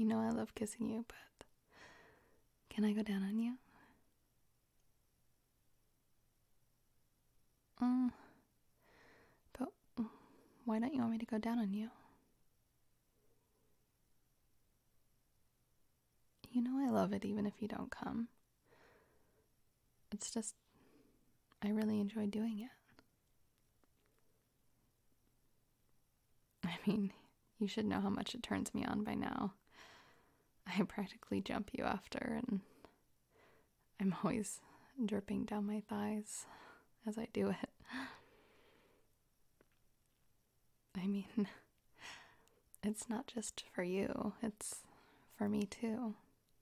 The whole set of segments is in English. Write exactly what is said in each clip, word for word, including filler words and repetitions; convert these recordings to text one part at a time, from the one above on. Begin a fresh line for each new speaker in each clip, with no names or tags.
You know I love kissing you, but can I go down on you? Um, but why don't you want me to go down on you? You know I love it even if you don't come. It's just, I really enjoy doing it. I mean, you should know how much it turns me on by now. I practically jump you after, and I'm always dripping down my thighs as I do it. I mean, it's not just for you, it's for me too.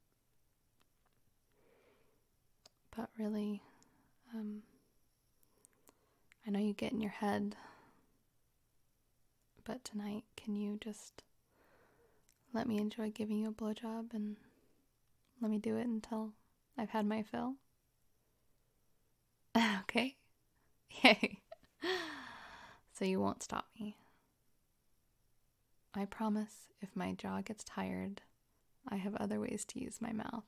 But really, um, I know you get in your head, but tonight, can you just let me enjoy giving you a blowjob and let me do it until I've had my fill? Okay. Yay. So you won't stop me. I promise if my jaw gets tired, I have other ways to use my mouth.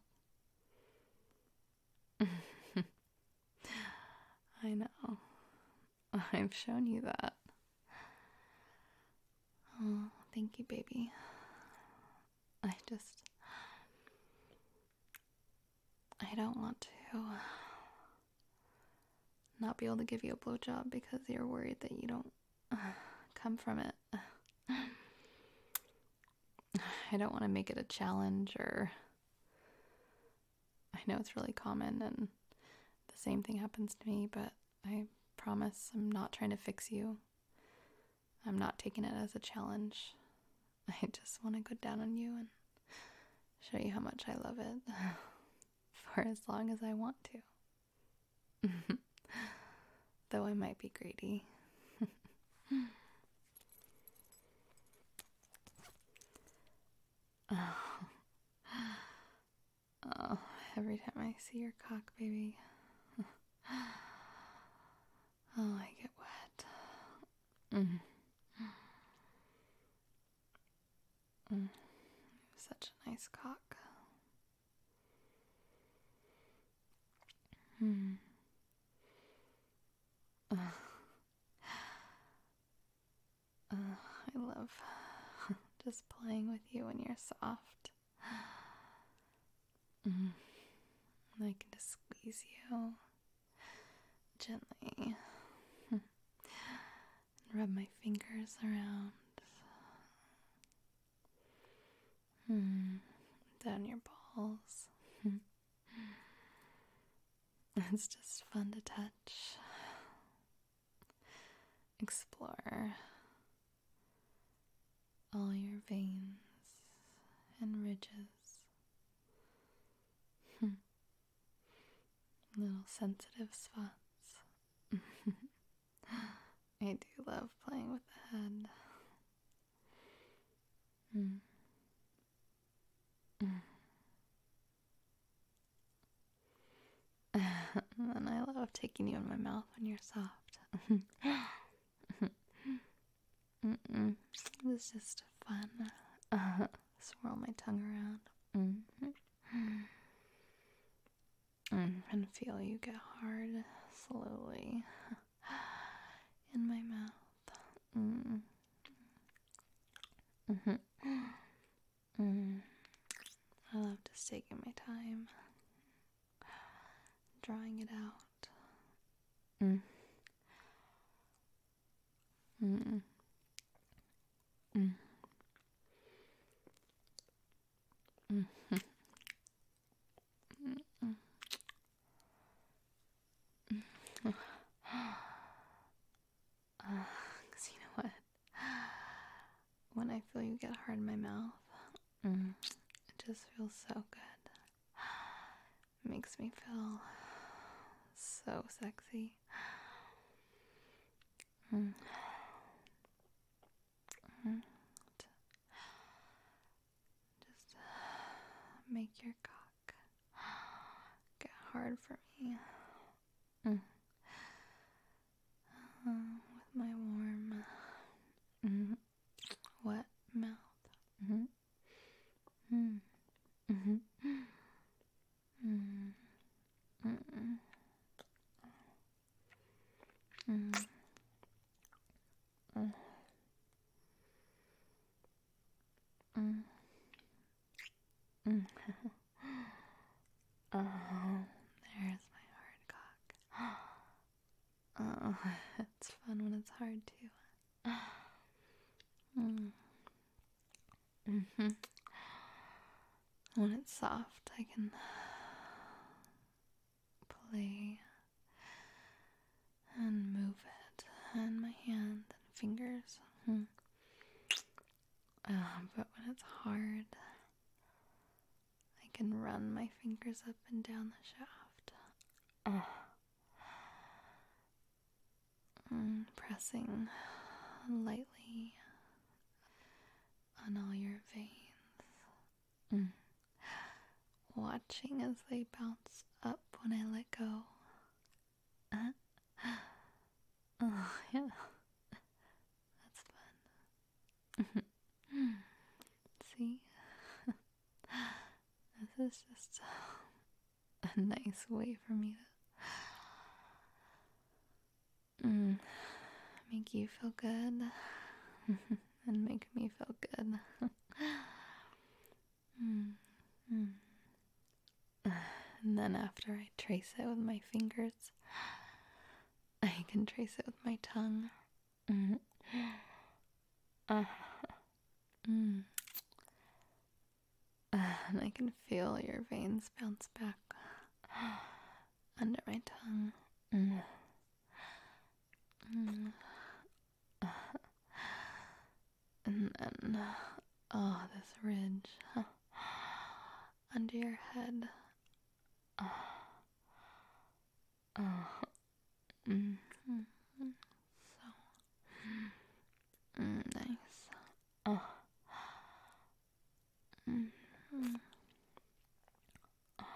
I know. I've shown you that. Oh, thank you, baby. I just... I don't want to not be able to give you a blowjob because you're worried that you don't uh, come from it. I don't want to make it a challenge, or... I know it's really common and the same thing happens to me, but I promise I'm not trying to fix you. I'm not taking it as a challenge. I just want to go down on you and show you how much I love it for as long as I want to. Though I might be greedy. Oh. Oh, every time I see your cock, baby. Oh, I get wet. Mm. Mm. Such a nice cock. Mm. Uh. Uh, I love just playing with you when you're soft. Mm. I can just squeeze you gently. And rub my fingers around. Mm. Down your balls. It's just fun to touch. Explore all your veins and ridges. Little sensitive spots. I do love playing with the head. Mm. Mm. And I love taking you in my mouth when you're soft. Mm-mm. It's just fun. Uh, swirl my tongue around. Mm-hmm. Mm, and feel you get hard slowly in my mouth. Mm. Mm-hmm. Mm. I love just taking my time, drawing it out. Mm. Mm. Mm. Mm. Mm. Because you know what? When I feel you get hard in my mouth, mm, it just feels so good. It makes me feel so sexy. Mm. Mm. Just make your cock get hard for me. Mm. Uh, with my warm, mm, wet mouth. Mm-hmm. Mm. Mm. Mm. Oh, there's my hard cock. Oh, it's fun when it's hard too. Mm. Mm-hmm. When it's soft, I can play and move it, and my hand and fingers. Mm. Uh, but when it's hard, I can run my fingers up and down the shaft. Uh. Mm, pressing lightly on all your veins. Mm. Watching as they bounce up when I let go. Uh. Oh, yeah. That's fun. See? This is just a nice way for me to mm, make you feel good and make me feel good. mm, mm. And then after I trace it with my fingers, I can trace it with my tongue. Mm. Uh, mm. Uh, and I can feel your veins bounce back under my tongue. Mm. Mm. Uh, and then, oh, this ridge huh, under your head. Uh, uh, mm, mm, mm, so mm, nice. Uh, mm, mm, uh,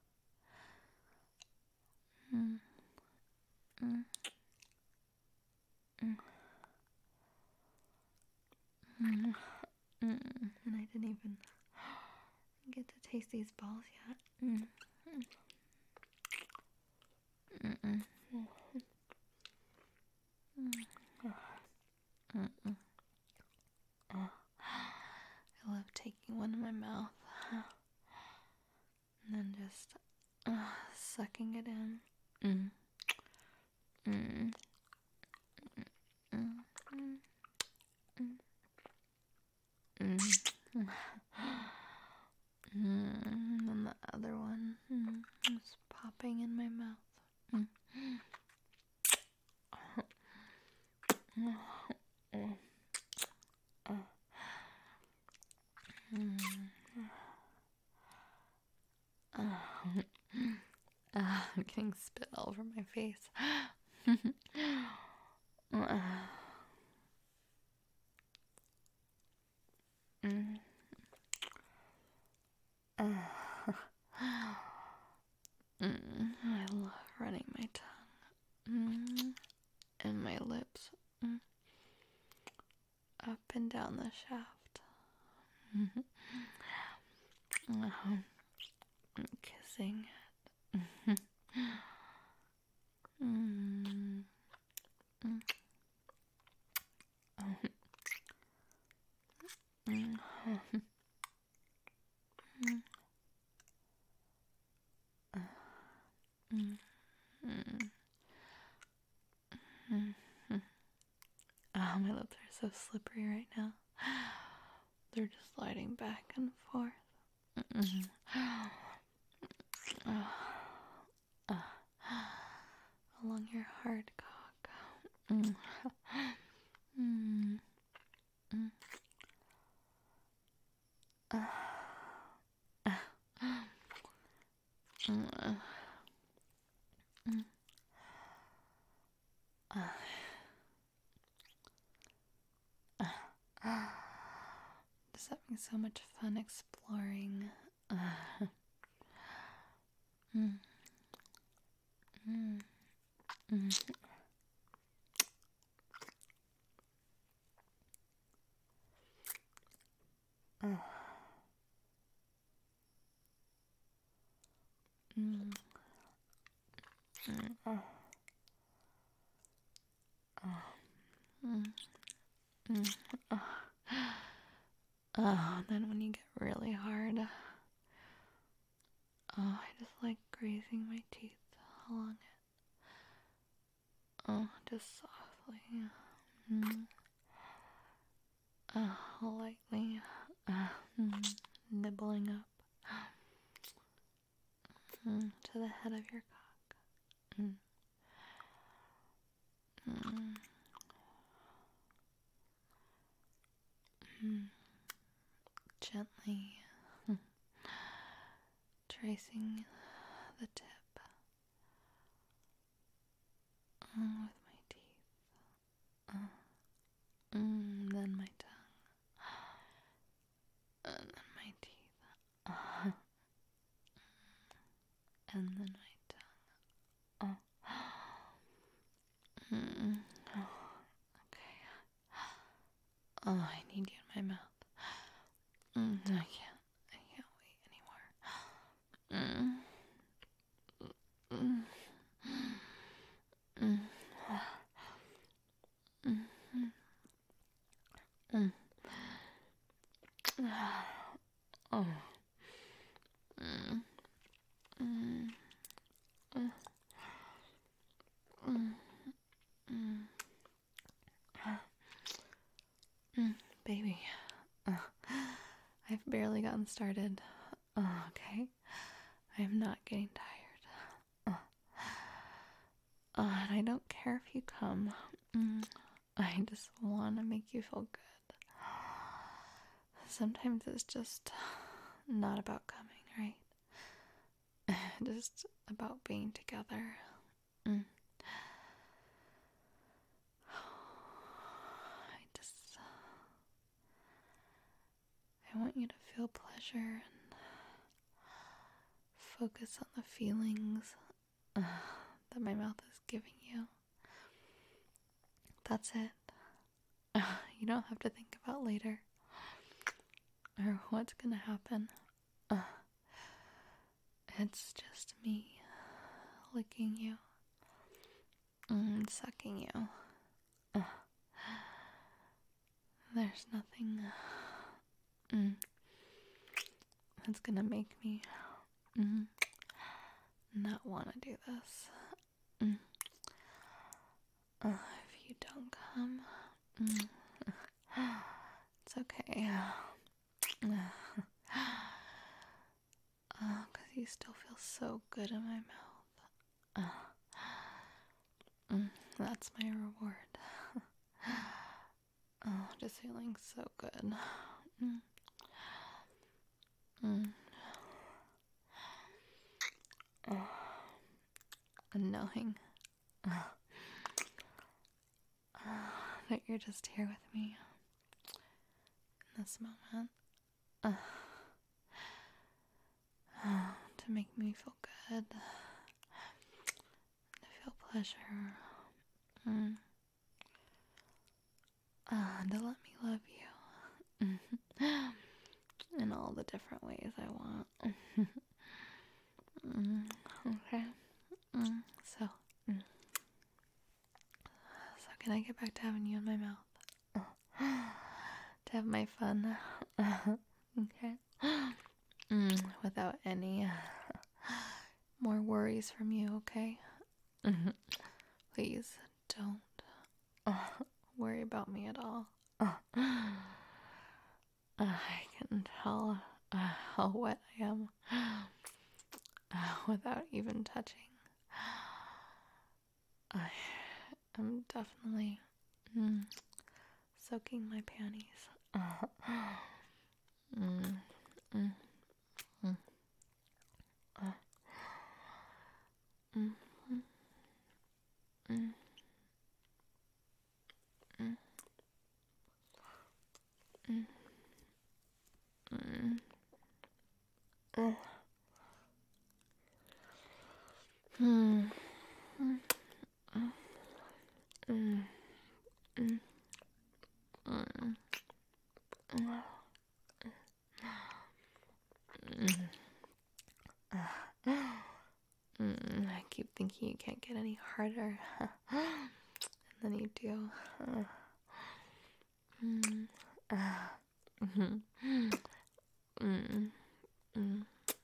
mm, mm, mm, mm, mm. And I didn't even get to taste these balls yet. Mm, mm, mm, mm, mm, mm, mm. Oh, I love taking one in my mouth and then just uh, sucking it in. Mm. Mm. Mm. Mm. Mm. Mm. Mm. And the other one mm, is popping in my mouth. Mm. Mm. Mm. Oh. Uh, I'm getting spit all over my face. uh. Mm. Uh. Mm. I love running my tongue mm. and my lips mm. up and down the shaft. Mm-hmm. Uh-huh. I'm kissing it. Mm-hmm. Mm. Mm. Oh. Mm. Oh. Mm. Uh. Mm. Mm. Mm. Mm. Oh, my lips are so slippery right now. They're just sliding back and forth. Mm-hmm. Oh. Uh. Along your hard cock. Mm. Mm. Mm. Uh. Uh. Mm. Uh. Mm. Uh. Uh. Just having so much fun exploring. Uh. Mm. Mm. Mm. Uh. Mm. Mm. Uh. Uh. Mm. Mm. Uh. Oh, then when you get really hard, oh, I just like grazing my teeth along it. Oh, just softly. Mm. Oh, lightly. Uh, mm, nibbling up mm, to the head of your cock. Mm. Mm. Mm. Gently mm, tracing the tip mm, with my teeth. Uh, mm, then my tongue. And then my teeth. Uh, and then my tongue. Oh. Mm. Oh. Okay. Oh, I need you in my mouth. Mm, I can't. I can't wait anymore. Mm. Mm. Mm. Mm. Mm. Oh. Mm. Mm. Mm. Mm. Mm. Mm. Baby, uh, I've barely gotten started. Uh, okay, I am not getting tired. Uh, uh, and I don't care if you come. Mm. I just want to make you feel good. Sometimes it's just not about coming, right? Just about being together. Mm. I just, I want you to feel pleasure and focus on the feelings uh, that my mouth is giving you. That's it. Uh, you don't have to think about later or what's gonna happen. Uh, it's just me licking you and sucking you. Uh, there's nothing mm, that's gonna make me mm, not want to do this. Mm. Uh, if you don't come, mm, it's okay. Uh, cause you still feel so good in my mouth. Uh, mm, that's my reward. Oh, just feeling so good. Mm. Mm. Oh, and knowing uh, that you're just here with me in this moment. Uh, uh, to make me feel good. To feel pleasure. Mm. Uh, to let me love you. Mm. In all the different ways I want. mm. Okay. Mm. So, mm. so can I get back to having you in my mouth? To have my fun. Okay. Mm. Without any more worries from you, okay? Please don't worry about me at all. I can tell uh, how wet I am uh, without even touching. I am definitely mm, soaking my panties. Uh, mm, mm, mm, uh, mm, mm, mm, mm, mm, mm, mm, mm, mm, mm, mm, mm, mm. Mm, I keep thinking you can't get any harder. And then you do. Uh, mm, uh, Mm. Mm. Mm.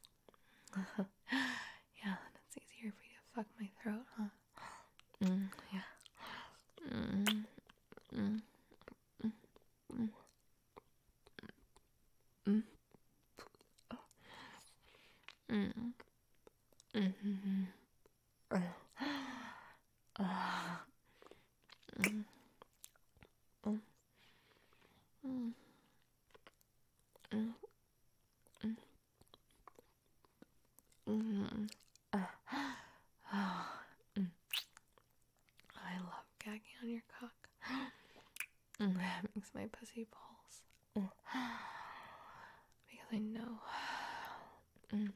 Yeah, it's easier for you to fuck my throat, huh? Mm. Yeah. Mm. Mm. Mm. Mm. Mm. Mm. Mm. Uh. Uh. Mm. Mm. Mm. Mm. Mm. Uh. Oh. Mm. I love gagging on your cock. Mm. That makes my pussy pulse. Mm. Because I know. Mm.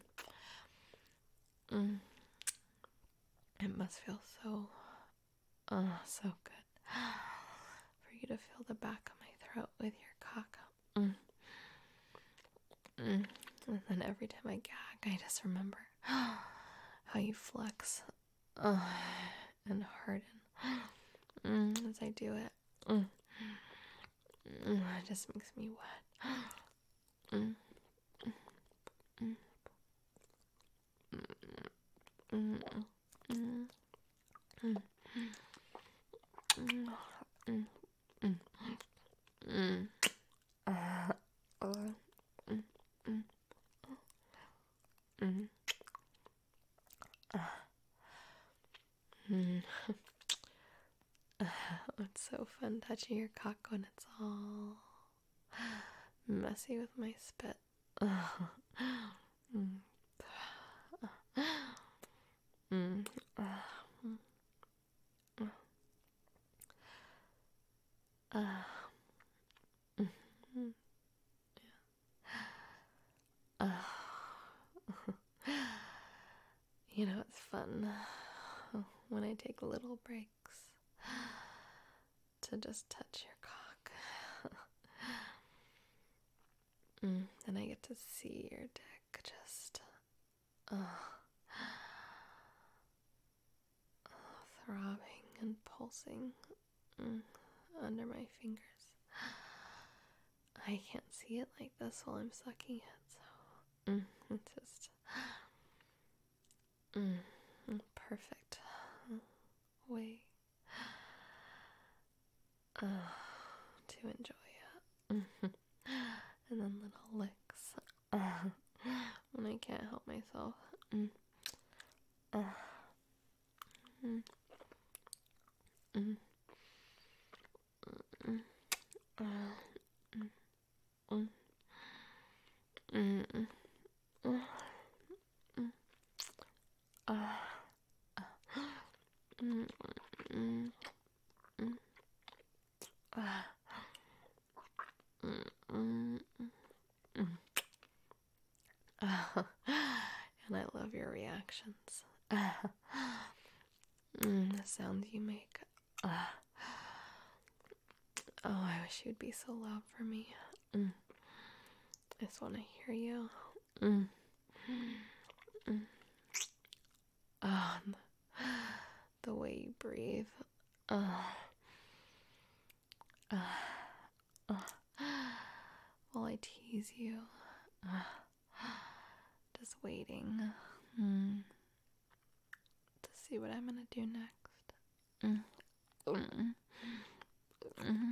Mm. It must feel so, uh, so good for you to feel the back of my throat with your cock. Mm. Mm. And then every time I gag, I just remember how you flex uh, and harden mm, as I do it. Mm. Mm. It just makes me wet. Mm. Mm. Mm. Mm. Mm. Mm. Mm. Mm. Mm. Uh, uh, mm. Mm. Mm. Uh. Mm. It's so fun touching your cock when it's all messy with my spit. Mm. Mm. Uh. Mm. Uh. You know, it's fun when I take little breaks to just touch your cock. Mm. And I get to see your dick just uh, throbbing and pulsing mm, under my fingers. I can't see it like this while I'm sucking it, so mm, it's just mm, perfect way uh, to enjoy it. And then little licks uh, when I can't help myself. Mm. Uh, mm, mm, mm, uh, mm, mm, mm, mm, mm, mm, uh, mm, mm, mm, uh, mm, mm, mm. Uh, and I love your reactions. Uh, mm, the sounds you make. Uh, oh, I wish you'd be so loud for me. Mm. I just want to hear you. Mm. Mm. Oh, the way you breathe. Uh, uh, uh, while I tease you. Uh, just waiting mm, to see what I'm gonna do next. Mm. Mm. Mm.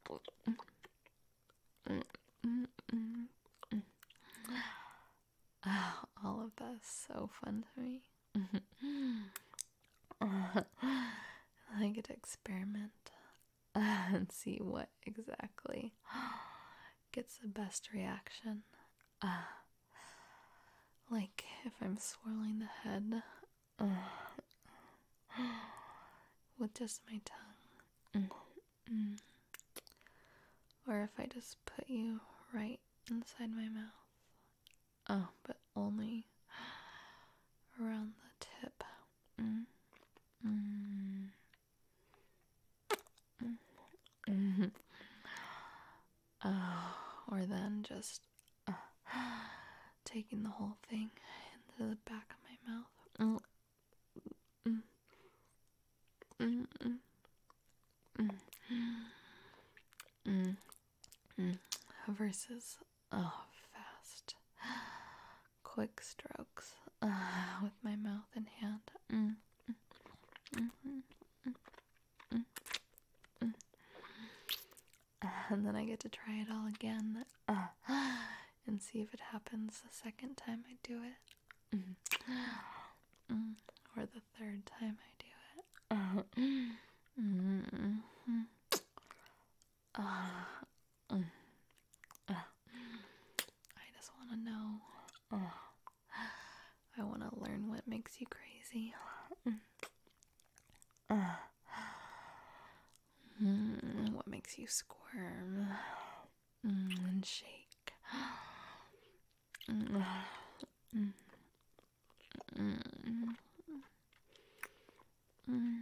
Mm. Mm. Mm. Mm. Oh, all of that is so fun to me. I get to experiment and see what exactly gets the best reaction. Uh, like if I'm swirling the head uh, with just my tongue. Mm, mm. Or if I just put you right inside my mouth. Oh, but only around the tip. Mm. Mm. Mm. Mm. Oh, or then just uh, taking the whole thing into the back of my mouth. Mm. Mm. Mm. Mm. Mm. Mm. Mm. versus oh fast, quick strokes uh, with my mouth and hand. Mm. Mm, mm, mm, mm, mm. And then I get to try it all again uh, and see if it happens the second time I do it. Mm. Mm. Or the third time I do it. Uh, mm, mm, mm. Uh, mm, uh. I just want to know. Uh, I want to learn what makes you crazy. Uh, mm, what makes you squirm mm, and shake. Mm, mm, mm, mm, mm,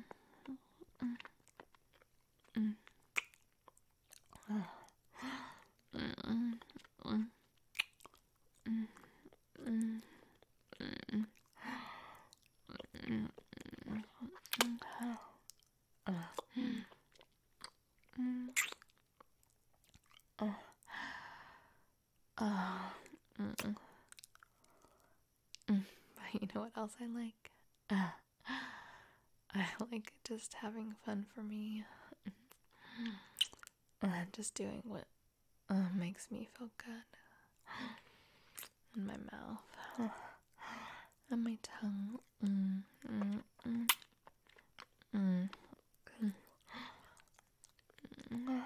mm. Uh, mm, mm, mm, mm, mm, mm, mm, mm. Uh, mm, uh, uh, mm, mm. Mm. But you know what else I like? Uh, I like just having fun for me. Uh, just doing what uh, makes me feel good. In my mouth. And my tongue. Mm, mm, mm, mm, mm. Mm.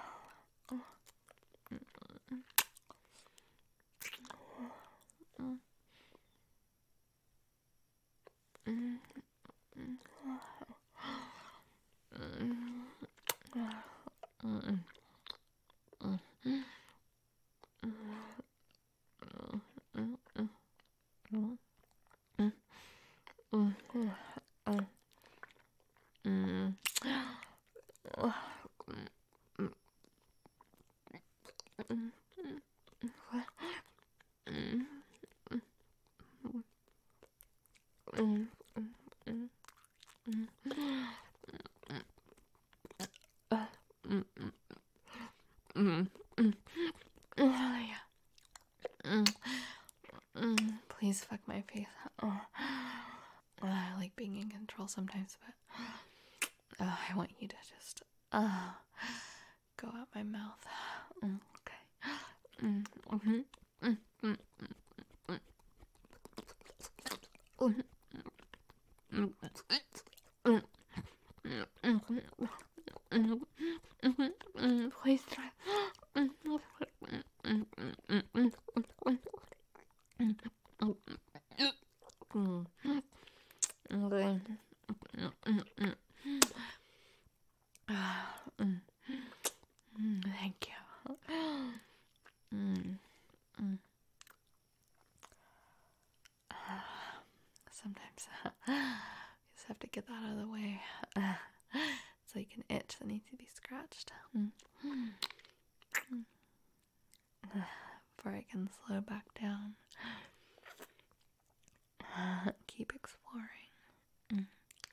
Please fuck my face. Oh. I like being in control sometimes, but uh, I want you to just uh, go out my mouth. Mm, okay. Mm, mm-hmm. Mm, mm, mm, mm. Mm, mm, mm, mm, mm, mm. Please try. Mm, mm, mm, mm, mm, mm, mm. Mm. Okay. Mm, mm, mm. Mm. Mm, thank you. Mm. Mm. Sometimes you just have to get that out of the way. It's like an itch that needs to be scratched. Mm. Mm. Before I can slow back down. Keep exploring. Mm.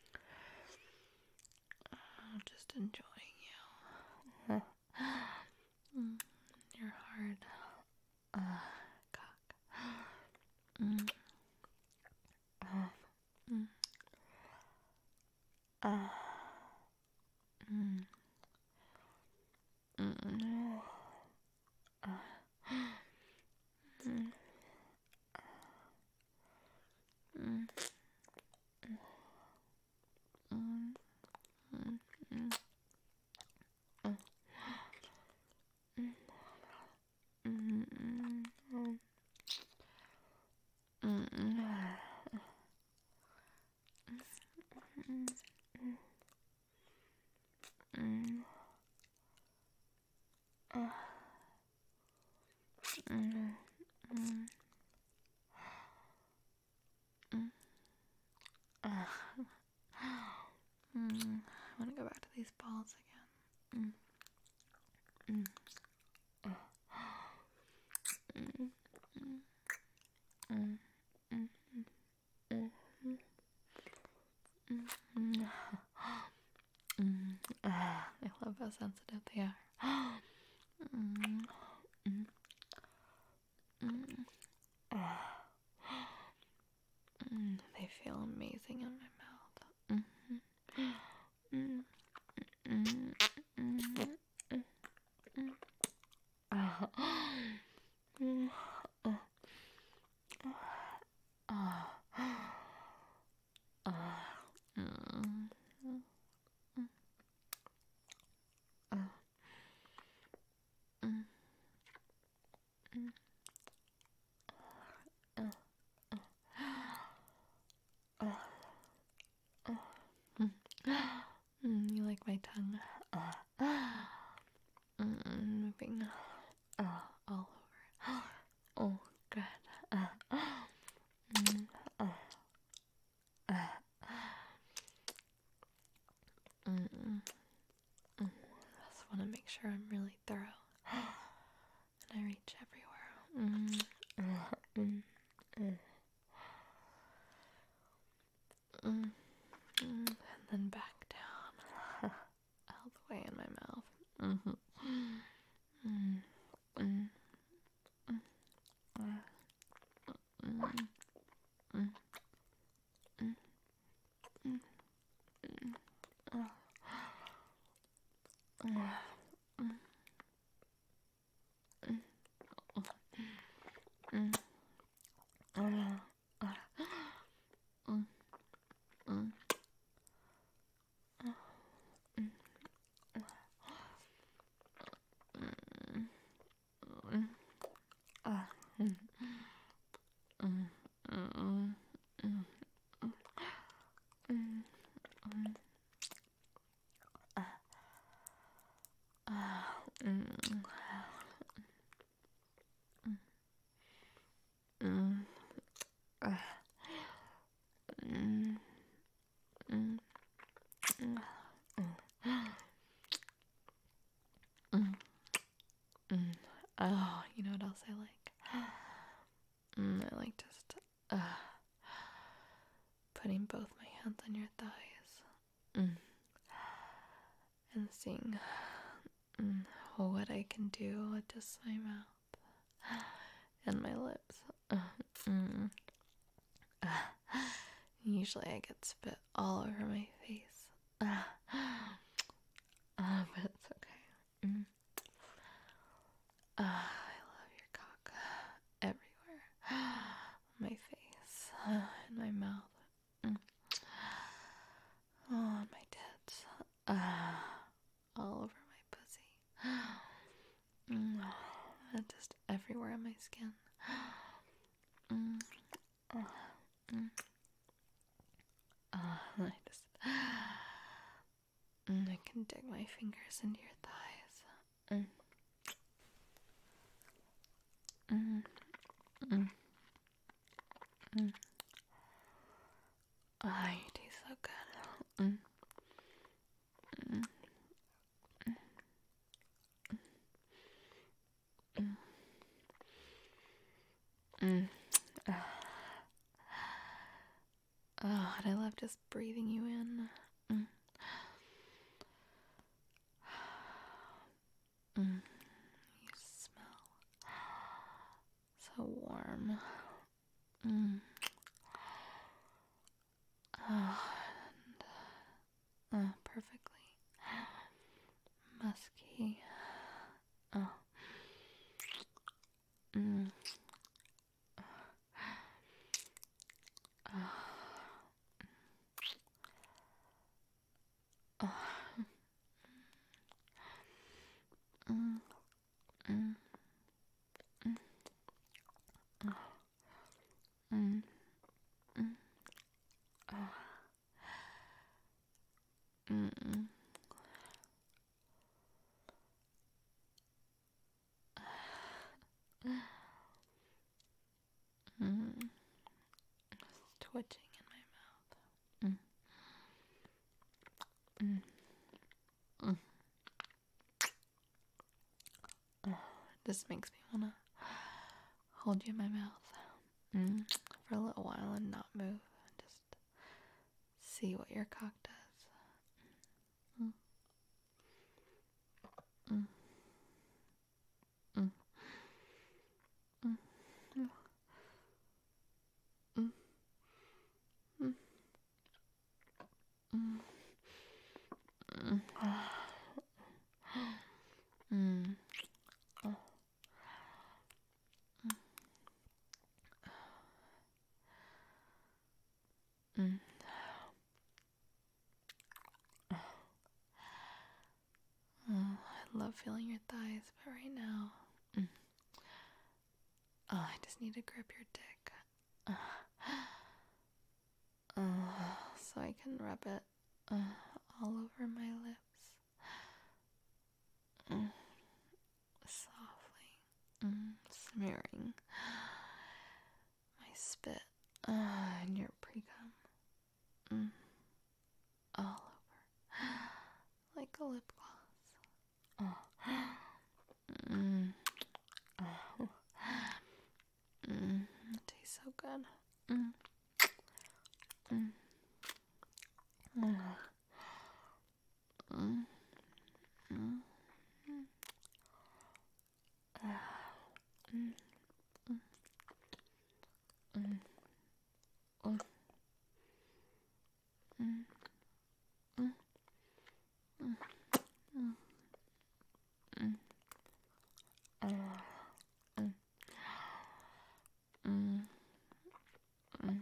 Uh, just enjoying you. Mm. Your hard uh, cock. Mm. Uh, mm. Uh. Mm. Mm. Uh. Mm. Mm. Mm. Mm. Mm. Uh. Mm. Mm. Mm. Mm. Mm. Mm. Uh. Mm. Mm. Mm. Uh. Mm. I want to go back to these balls again. Mm. Mm. Uh. Mm. Mm. Mm. Mm. Mm. Mm. Mm. Mm. Ah, I love how sensitive they are. Mm. Mm. Mm. Mm, they feel amazing in my mouth. Mm-hmm. Mm. Mm. Mm. Mm. Mm. Ah. Mm. Uh. Ah. Ah. Mm. Mm. Ah. Mm. Mm. Ah. Ah. Ah. Mm. Mm, you like my tongue? Ah. Mm, moving ah, all over. Oh, good. Ah. Mm. Ah. Ah. Mm. Mm. Just want to make sure I'm really thorough and I reach everywhere. Mm. Ah. Mm. Mm. Mm. Mm. And then back down, all the way in my mouth. Mm-hmm. Mm. Mm. Mm. Ah. Mm. Mm. Mm. Mm. Mm. Ah. Ah. Mm. Mm. Mm. Ah. Ah. Mm. Mm. Ah. Mm. Mm. Mm. Ah. Mm. Mm. Mm. Mm. Mm. Mm. Ah. Ah. Mm. Mm. Ah. Mm. Mm. Mm. Mm. Mm. Oh, you know what else I like? Mm, I like just uh, putting both my hands on your thighs mm. and seeing mm, what I can do with just my mouth and my lips. Uh, mm. uh, usually I get spit all over my face, uh, uh, but it's okay. Mm. Uh, I love your cock everywhere. My face, uh, and my mouth. Mm. Oh, my tits. Uh, all over my pussy. Mm. Uh, just everywhere on my skin. Mm. Uh, mm. Uh, I just. Mm, I can dig my fingers into your thighs. Mm. Mm. Mm. Mm. Oh, you taste so good. Mm. Mm. Mm. Mm. Uh. Oh, and I love just breathing you in. Mm. Mm. You smell so warm. Mm. Oh, and, uh, perfectly musky. Oh. Mm. Oh. Oh. Mm. Mm. Mm. Oh. Mm. Mm. Oh. Mm. Mm. It's twitching in my mouth. Mm. Mm. Mm. Oh. This makes me wanna hold you in my mouth mm. for a little while and not move. Just see what your cock does. Mm. Mm. Mm. Mm. feeling your thighs, but right now, mm, oh, I just need to grip your dick. Uh, uh, so I can rub it uh, all over my lips. Mm, softly. Mm, smearing my spit uh, and your pre-cum. Mm, all over. Like a lip gloss. Oh. Mm. Oh. Mm. It tastes so good. Mm. Mm. Mm. Mm. Mm. Mm. Mm. Mm. Mm. Mm. Mm. Mm. Mm. Uh, mm. Mm. Mm.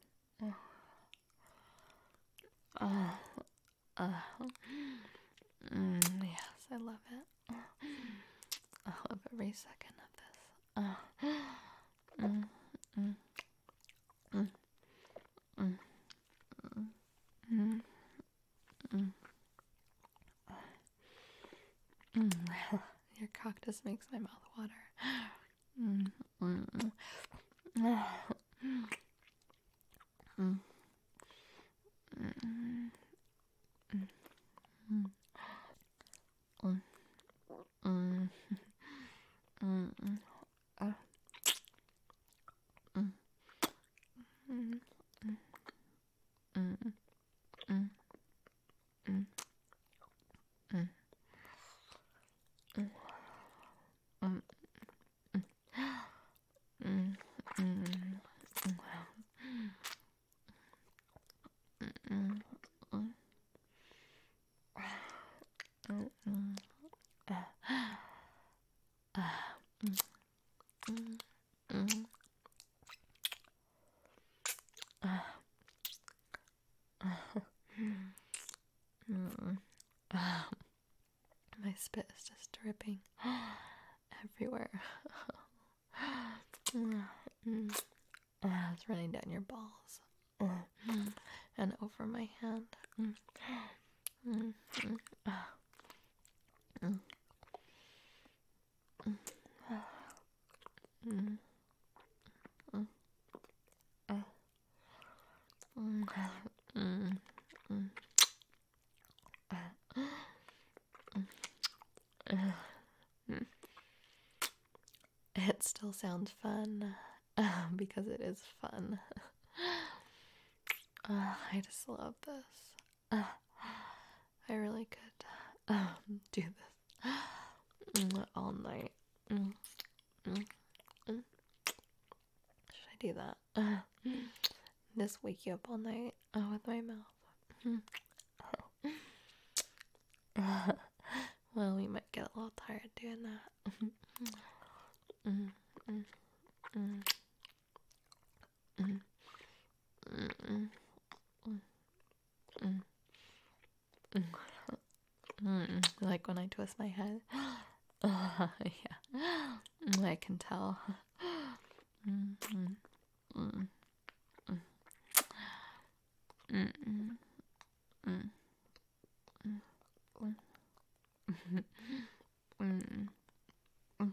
Uh, uh, mm, yes, I love it. I love every second of this. Uh, mm, mm, mm, mm, mm, mm, mm. Your cock just makes my mouth water. Mm, mm, mm, mm, mm, mm, mm, mm, mm, mm, mm, uh, mm, mm, mm, mm, mm, mm, mm, mm, mm, mm, mm, mm, mm, mm. Ah, mm, mm, mm, ah, ah, mm, ah. My spit is just dripping everywhere. Mm, mm. Ah, it's running down your balls mm, and over my hand. Mm, mm, mm, ah, mm, mm, ah, mm, mm, ah, mm, mm, mm, ah, mm, ah, mm. It still sounds fun uh, because it is fun. Uh, I just love this. Uh, I really could um, do this mm, all night. Mm, mm, mm. Should I do that? Uh, just wake you up all night uh, with my mouth. Mm. Uh, well, we might get a little tired doing that. mm, mm, mm, mm, mm, mm, mm, mm, mm. Mm, like when I twist my head. Uh, yeah. I can tell. Mm, mm, mm, mm, mm, mm, mm, mm, mm, mm, mm,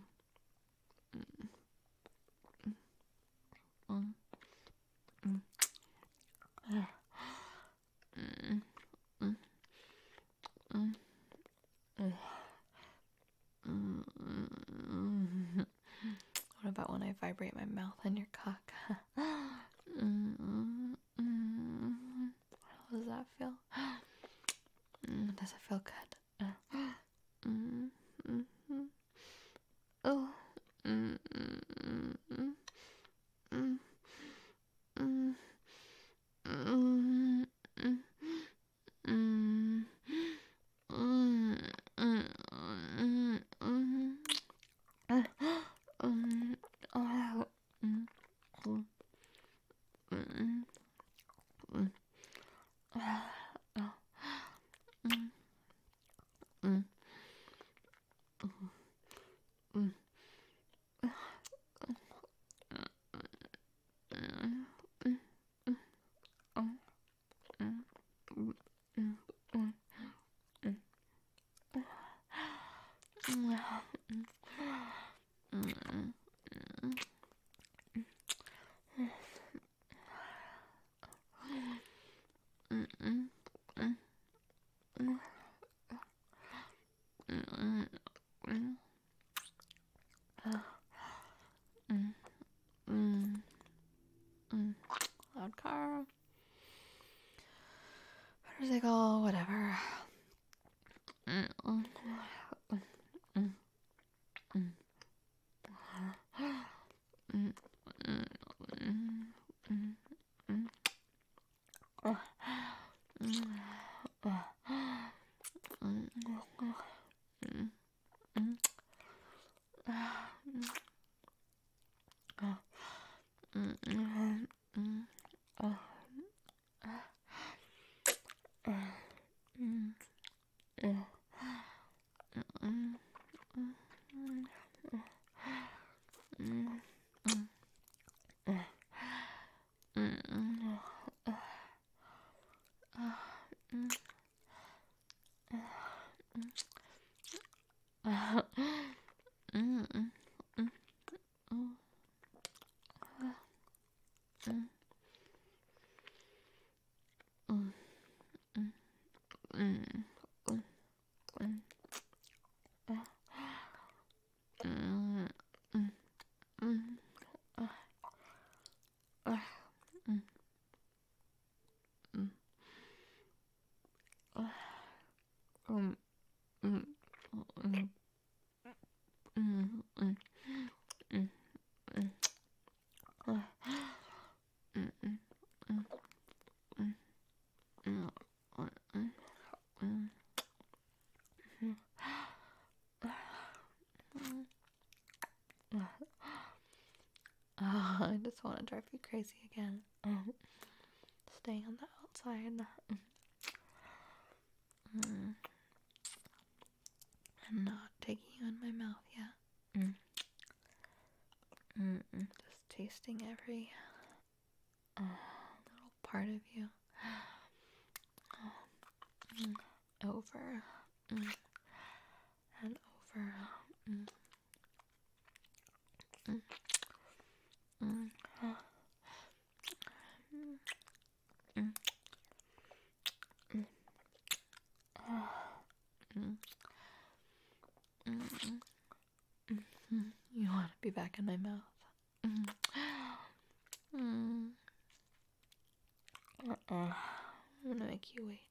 mm, mm. Ah, mm, mm, mm, mm, mm, mm. What about when I vibrate my mouth on your cock? mm, mm, mm. How does that feel? Mm, does it feel good? Uh, mm, mm, mm. Oh. Mm, mm, mm, mm, mm, mm, mm, mm, mm, mm, mm, mm, uh, um, oh, mm, mm, mm, mm, ah, oh, mm, Oh, I just want to drive you crazy again. Um, staying on the outside. Mm. I'm not taking you in my mouth yet. Mm. Mm-mm. Just tasting every uh, little part of you. Mm. Over mm. and over. Mm. Mm. Mm. Mm. Mm. Mm. Mm. You want to be back in my mouth. Mm. Mm. Uh-uh. I'm gonna make you wait.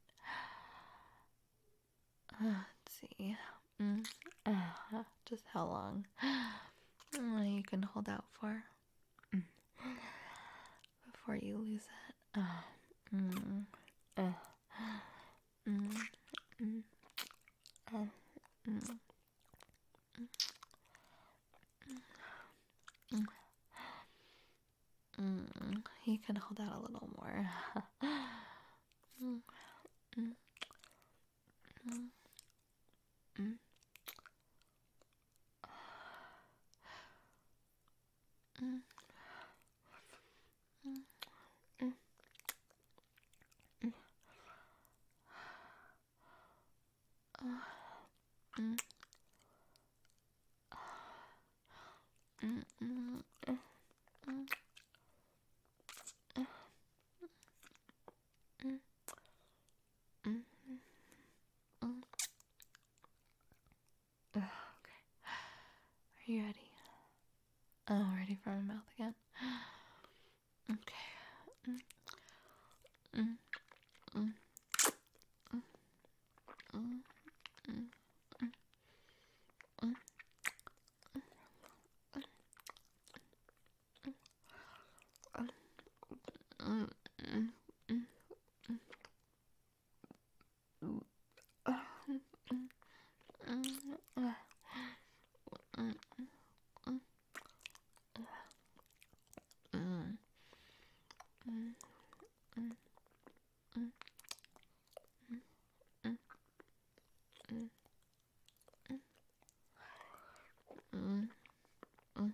Uh, let's see. Mm. Uh, just how long uh, you can hold out for mm. before you lose it. Uh, mm. Uh. Mm. Mm. Uh. Mm. Mm. Mm. You can hold out a little more. mm. Mm. Mm. Mm. Mm. Mm. Mm. Mm. Uh. Mm. Mm. Mm. Mm. Mm. Mm. Mm. Mm. Ugh, okay. Are you ready? Oh, ready for my mouth again? Okay. Mm. Mm. Mm. Mm. Mm. Mm. Mm. Mm. Mm. Mm. Mm. Uh, mm. Mm. Uh, mm. Mm. Mm. Mm. Mm. Mm. Mm. Mm. Mm. Mm.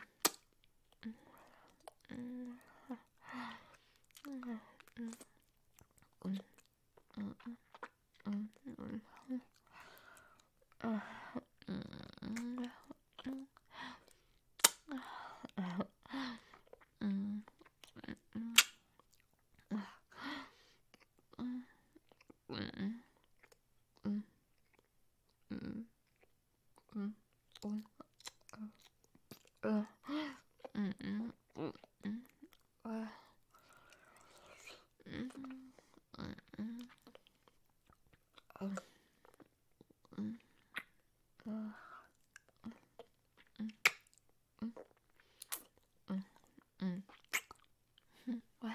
Mm. What?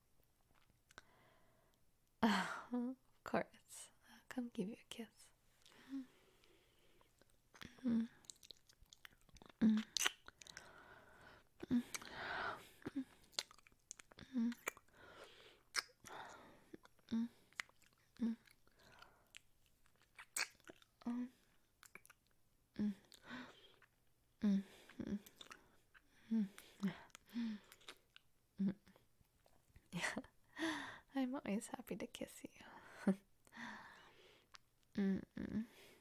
Of course. I'll come give you a kiss. Mm. Mm. Mm. I'm always happy to kiss you. Mm-mm.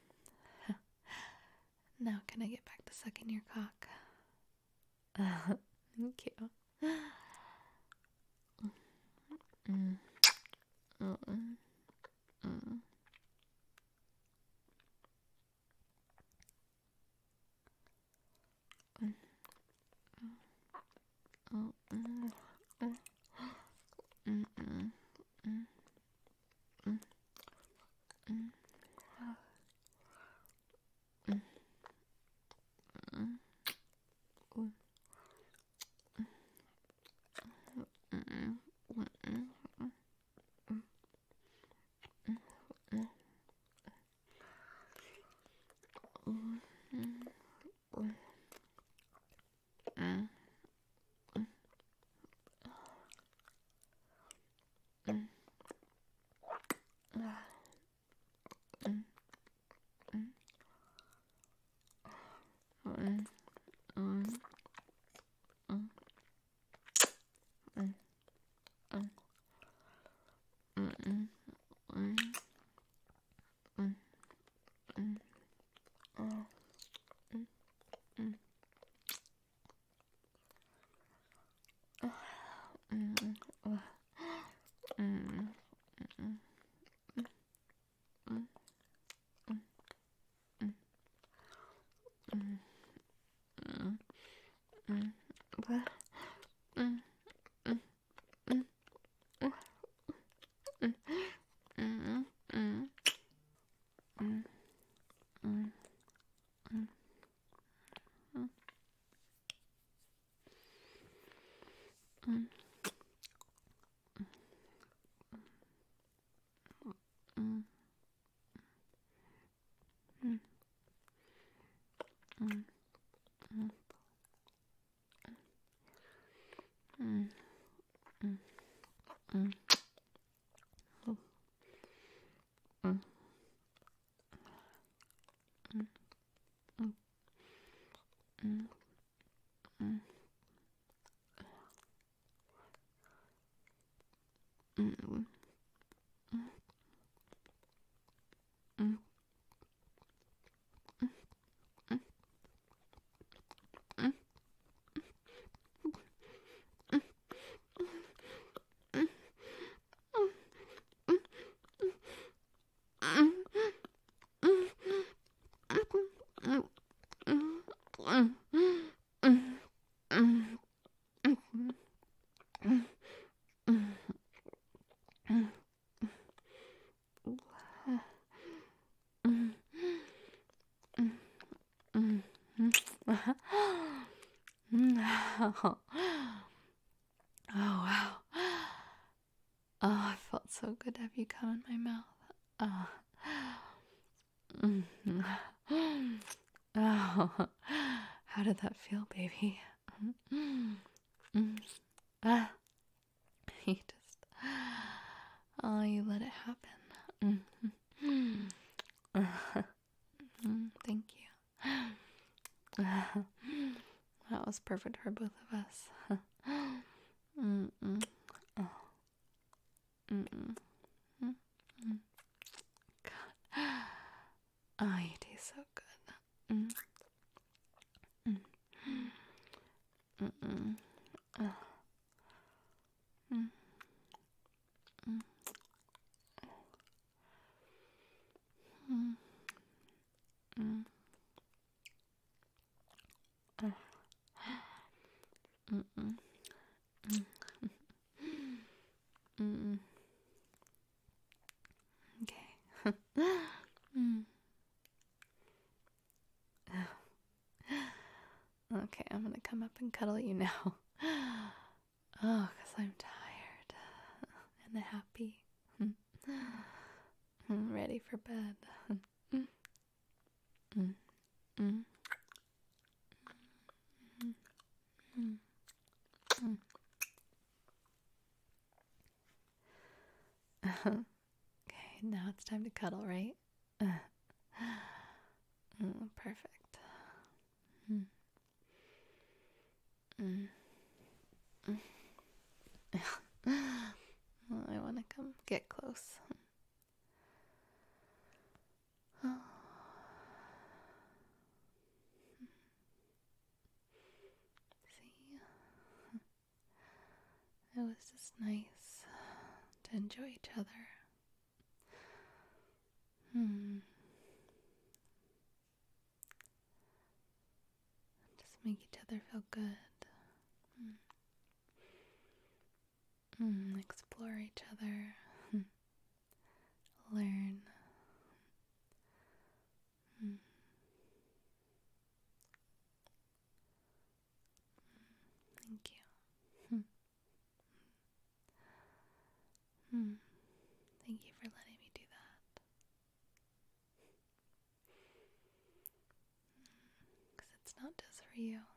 Now can I get back to sucking your cock? Thank you. Mm. Mm. Mm. Mm. Mm. Mm. Mm. Mm. Mm. Mm. Mm. Oh, wow. Oh, it felt so good to have you come in my mouth. Oh. Mm-hmm. Oh, how did that feel, baby? Mm-hmm. Ah, you just, oh, you let it happen. Mm-hmm. Mm, thank you. That was perfect for both of us. Mm-mm. Oh. Mm-mm. Mm-mm. God. Oh, you taste so good. Mm. Mm. Mm-mm. Oh. Mm. Mm. Mm. Mm. Oh. Mm-mm. Mm. Mm-mm. Okay. Mm. Okay, I'm gonna come up and cuddle you now. Oh, because I'm tired and happy. I'm ready for bed. Mm. Mm. Mm. Mm. Mm. Okay, now it's time to cuddle, right? Mm, perfect. Mm. Mm. Mm. Well, I want to come get close. See, it was just nice to enjoy each other. Hmm. Just make each other feel good. Hmm. Hmm. Explore each other. Hmm. Learn. Hmm. Thank you. Hmm. Hmm. Thank you for letting me do that. Because it's not just for you.